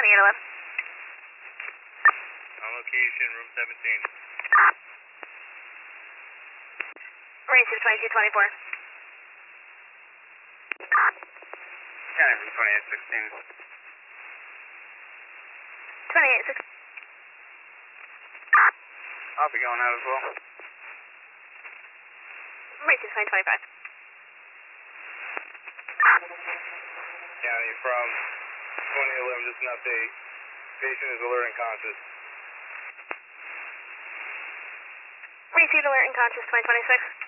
2811. On location, room 17. Marine 2224. County room 2816. 2816. I'll be going out as well. Marine 2025. County from 2011, just an update. Patient is alert and conscious. Received alert and conscious 2026.